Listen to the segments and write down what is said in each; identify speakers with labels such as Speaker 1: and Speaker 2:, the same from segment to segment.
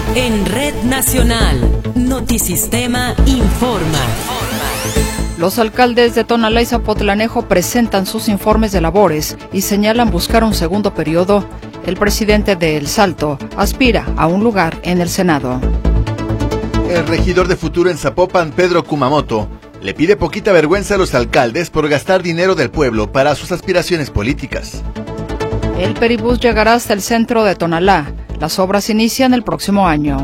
Speaker 1: En Red Nacional, Notisistema informa.
Speaker 2: Los alcaldes de Tonalá y Zapotlanejo presentan sus informes de labores y señalan buscar un segundo periodo. El presidente de El Salto aspira a un lugar en el Senado.
Speaker 3: El regidor de Futuro en Zapopan, Pedro Kumamoto, le pide poquita vergüenza a los alcaldes por gastar dinero del pueblo para sus aspiraciones políticas.
Speaker 2: El peribús llegará hasta el centro de Tonalá. Las obras inician el próximo año.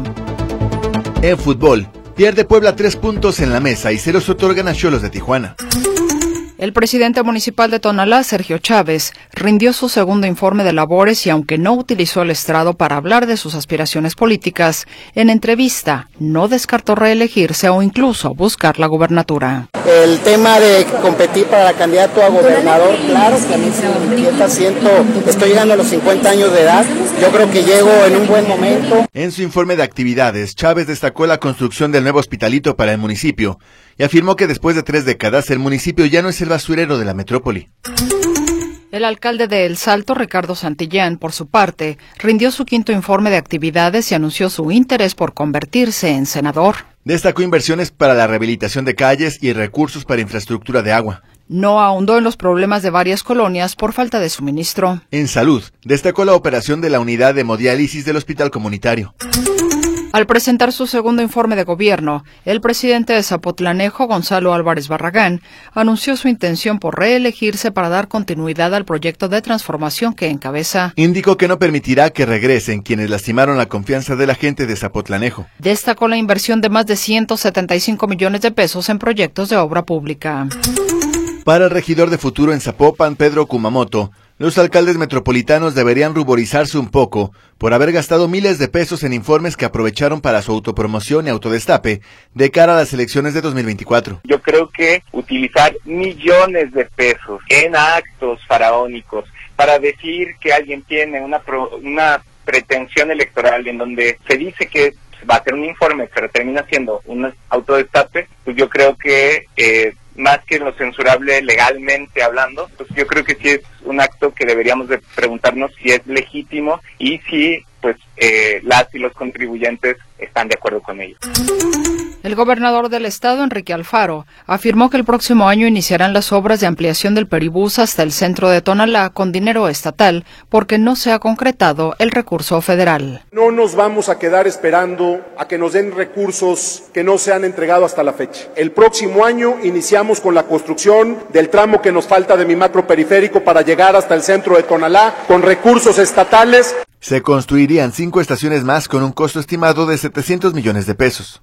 Speaker 3: En fútbol, pierde Puebla 3 puntos en la mesa y se los otorgan a Xolos de Tijuana.
Speaker 2: El presidente municipal de Tonalá, Sergio Chávez, rindió su segundo informe de labores y aunque no utilizó el estrado para hablar de sus aspiraciones políticas, en entrevista no descartó reelegirse o incluso buscar la gubernatura.
Speaker 4: El tema de competir para candidato a gobernador, claro que a mí me inquieta, estoy llegando a los 50 años de edad, yo creo que llego en un buen momento.
Speaker 3: En su informe de actividades, Chávez destacó la construcción del nuevo hospitalito para el municipio y afirmó que después de 3 décadas el municipio ya no es el basurero de la metrópoli.
Speaker 2: El alcalde de El Salto, Ricardo Santillán, por su parte, rindió su quinto informe de actividades y anunció su interés por convertirse en senador.
Speaker 3: Destacó inversiones para la rehabilitación de calles y recursos para infraestructura de agua.
Speaker 2: No ahondó en los problemas de varias colonias por falta de suministro.
Speaker 3: En salud, destacó la operación de la unidad de hemodiálisis del hospital comunitario.
Speaker 2: Al presentar su segundo informe de gobierno, el presidente de Zapotlanejo, Gonzalo Álvarez Barragán, anunció su intención por reelegirse para dar continuidad al proyecto de transformación que encabeza.
Speaker 3: Indicó que no permitirá que regresen quienes lastimaron la confianza de la gente de Zapotlanejo.
Speaker 2: Destacó la inversión de más de 175 millones de pesos en proyectos de obra pública.
Speaker 3: Para el regidor de Futuro en Zapopan, Pedro Kumamoto, los alcaldes metropolitanos deberían ruborizarse un poco por haber gastado miles de pesos en informes que aprovecharon para su autopromoción y autodestape de cara a las elecciones de 2024.
Speaker 5: Yo creo que utilizar millones de pesos en actos faraónicos para decir que alguien tiene una pretensión electoral en donde se dice que va a hacer un informe, pero termina siendo un autodestape, pues yo creo que más que lo censurable legalmente hablando, pues yo creo que sí es un acto que deberíamos de preguntarnos si es legítimo y si pues las y los contribuyentes están de acuerdo con ello.
Speaker 2: El gobernador del estado, Enrique Alfaro, afirmó que el próximo año iniciarán las obras de ampliación del peribús hasta el centro de Tonalá con dinero estatal porque no se ha concretado el recurso federal.
Speaker 6: No nos vamos a quedar esperando a que nos den recursos que no se han entregado hasta la fecha. El próximo año iniciamos con la construcción del tramo que nos falta de mi macro periférico para llegar hasta el centro de Tonalá con recursos estatales.
Speaker 3: Se construirían 5 estaciones más con un costo estimado de 700 millones de pesos.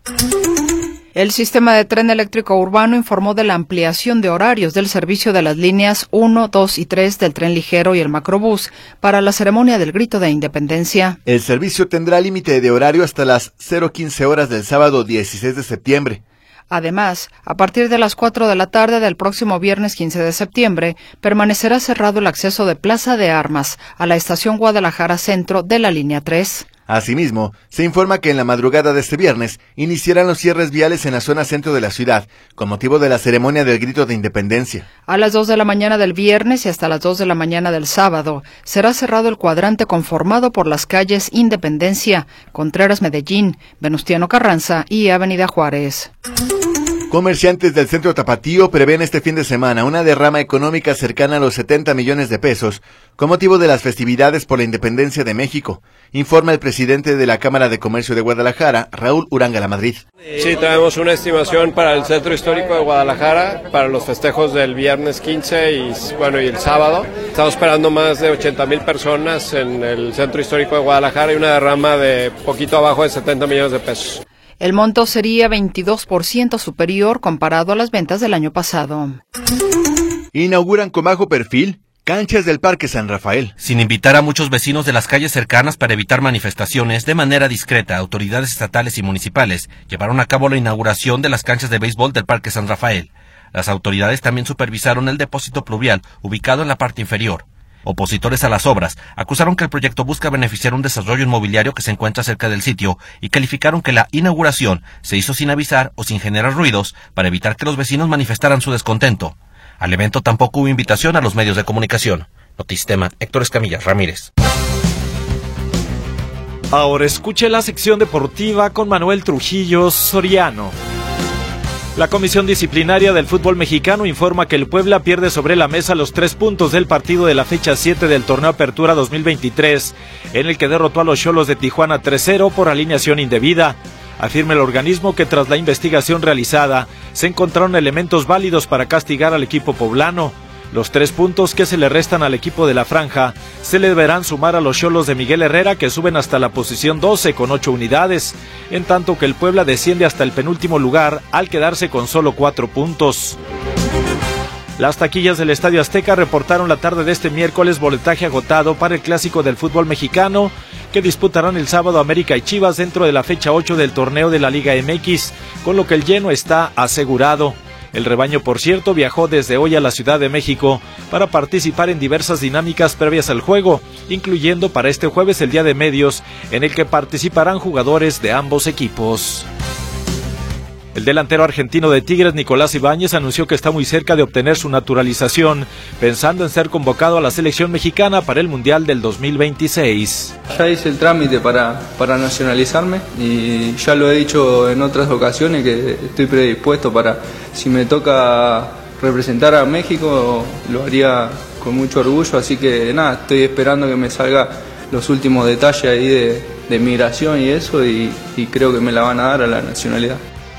Speaker 2: El sistema de tren eléctrico urbano informó de la ampliación de horarios del servicio de las líneas 1, 2 y 3 del tren ligero y el macrobús para la ceremonia del Grito de Independencia.
Speaker 3: El servicio tendrá límite de horario hasta las 0:15 horas del sábado 16 de septiembre.
Speaker 2: Además, a partir de las 4 de la tarde del próximo viernes 15 de septiembre, permanecerá cerrado el acceso de Plaza de Armas a la estación Guadalajara Centro de la línea 3.
Speaker 3: Asimismo, se informa que en la madrugada de este viernes iniciarán los cierres viales en la zona centro de la ciudad, con motivo de la ceremonia del Grito de Independencia.
Speaker 2: A las 2 de la mañana del viernes y hasta las 2 de la mañana del sábado, será cerrado el cuadrante conformado por las calles Independencia, Contreras Medellín, Venustiano Carranza y Avenida Juárez.
Speaker 3: Comerciantes del centro Tapatío prevén este fin de semana una derrama económica cercana a los 70 millones de pesos con motivo de las festividades por la independencia de México, informa el presidente de la Cámara de Comercio de Guadalajara, Raúl Uranga Madrid.
Speaker 7: Sí, traemos una estimación para el centro histórico de Guadalajara, para los festejos del viernes 15 y el sábado. Estamos esperando más de 80,000 personas en el centro histórico de Guadalajara y una derrama de poquito abajo de 70 millones de pesos.
Speaker 2: El monto sería 22% superior comparado a las ventas del año pasado.
Speaker 3: Inauguran con bajo perfil canchas del Parque San Rafael.
Speaker 8: Sin invitar a muchos vecinos de las calles cercanas para evitar manifestaciones, de manera discreta, autoridades estatales y municipales llevaron a cabo la inauguración de las canchas de béisbol del Parque San Rafael. Las autoridades también supervisaron el depósito pluvial ubicado en la parte inferior. Opositores a las obras acusaron que el proyecto busca beneficiar un desarrollo inmobiliario que se encuentra cerca del sitio y calificaron que la inauguración se hizo sin avisar o sin generar ruidos para evitar que los vecinos manifestaran su descontento. Al evento tampoco hubo invitación a los medios de comunicación. Notisistema, Héctor Escamilla Ramírez.
Speaker 9: Ahora escuche la sección deportiva con Manuel Trujillo Soriano. La Comisión Disciplinaria del Fútbol Mexicano informa que el Puebla pierde sobre la mesa los 3 puntos del partido de la fecha 7 del Torneo Apertura 2023, en el que derrotó a los Xolos de Tijuana 3-0 por alineación indebida. Afirma el organismo que tras la investigación realizada, se encontraron elementos válidos para castigar al equipo poblano. Los 3 puntos que se le restan al equipo de la Franja se le deberán sumar a los Xolos de Miguel Herrera, que suben hasta la posición 12 con 8 unidades, en tanto que el Puebla desciende hasta el penúltimo lugar al quedarse con solo 4 puntos. Las taquillas del Estadio Azteca reportaron la tarde de este miércoles boletaje agotado para el clásico del fútbol mexicano, que disputarán el sábado América y Chivas dentro de la fecha 8 del torneo de la Liga MX, con lo que el lleno está asegurado. El rebaño, por cierto, viajó desde hoy a la Ciudad de México para participar en diversas dinámicas previas al juego, incluyendo para este jueves el Día de Medios, en el que participarán jugadores de ambos equipos. El delantero argentino de Tigres, Nicolás Ibáñez, anunció que está muy cerca de obtener su naturalización, pensando en ser convocado a la selección mexicana para el Mundial del 2026.
Speaker 10: Ya hice el trámite para nacionalizarme y ya lo he dicho en otras ocasiones que estoy predispuesto para, si me toca representar a México, lo haría con mucho orgullo, así que nada, estoy esperando que me salga los últimos detalles ahí de migración y eso, y creo que me la van a dar a la nacionalidad.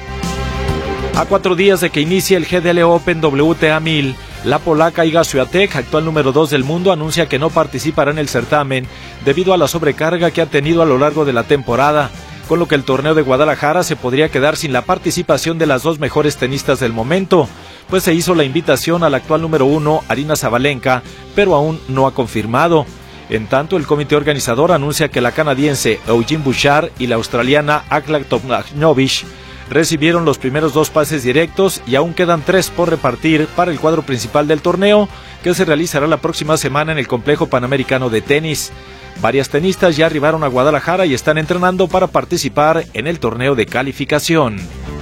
Speaker 9: A 4 días de que inicie el GDL Open WTA 1000, la polaca Iga Swiatek, actual número 2 del mundo, anuncia que no participará en el certamen debido a la sobrecarga que ha tenido a lo largo de la temporada, con lo que el torneo de Guadalajara se podría quedar sin la participación de las 2 mejores tenistas del momento, pues se hizo la invitación a la actual número 1, Aryna Sabalenka, pero aún no ha confirmado. En tanto, el comité organizador anuncia que la canadiense Eugene Bouchard y la australiana Ajla Tomljanovic recibieron los primeros 2 pases directos y aún quedan 3 por repartir para el cuadro principal del torneo, que se realizará la próxima semana en el Complejo Panamericano de Tenis. Varias tenistas ya arribaron a Guadalajara y están entrenando para participar en el torneo de calificación.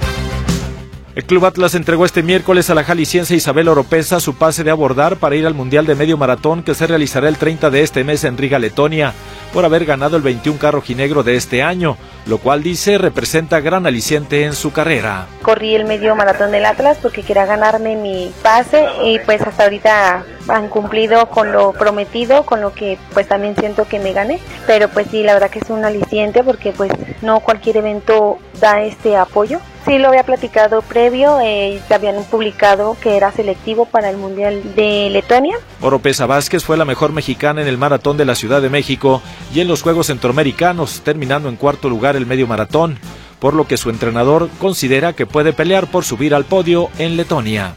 Speaker 9: El Club Atlas entregó este miércoles a la jalisciense Isabel Oropesa su pase de abordar para ir al Mundial de Medio Maratón, que se realizará el 30 de este mes en Riga, Letonia, por haber ganado el 21 rojinegro de este año, lo cual dice representa gran aliciente en su carrera.
Speaker 11: Corrí el medio maratón del Atlas porque quería ganarme mi pase y pues hasta ahorita han cumplido con lo prometido, con lo que pues también siento que me gané, pero pues sí, la verdad que es un aliciente porque pues no cualquier evento da este apoyo. Sí lo había platicado previo, ya habían publicado que era selectivo para el Mundial de Letonia.
Speaker 9: Oropesa Vázquez fue la mejor mexicana en el maratón de la Ciudad de México y en los Juegos Centroamericanos, terminando en 4º lugar el medio maratón, por lo que su entrenador considera que puede pelear por subir al podio en Letonia.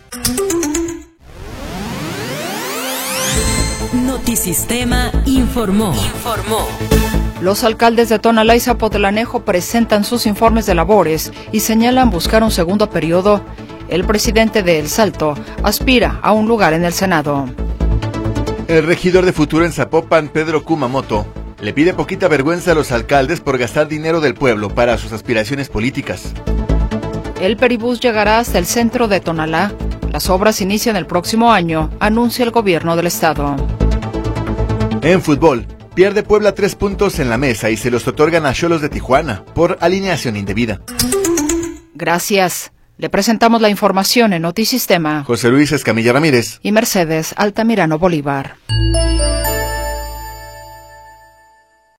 Speaker 1: Notisistema informó.
Speaker 2: Los alcaldes de Tonalá y Zapotlanejo presentan sus informes de labores y señalan buscar un segundo periodo. El presidente de El Salto aspira a un lugar en el Senado.
Speaker 3: El regidor de Futuro en Zapopan, Pedro Kumamoto, le pide poquita vergüenza a los alcaldes por gastar dinero del pueblo para sus aspiraciones políticas.
Speaker 2: El peribús llegará hasta el centro de Tonalá. Las obras inician el próximo año, anuncia el gobierno del estado.
Speaker 3: En fútbol, pierde Puebla 3 puntos en la mesa y se los otorgan a Xolos de Tijuana por alineación indebida.
Speaker 2: Gracias. Le presentamos la información en Notisistema.
Speaker 3: José Luis Escamilla Ramírez
Speaker 2: y Mercedes Altamirano Bolívar.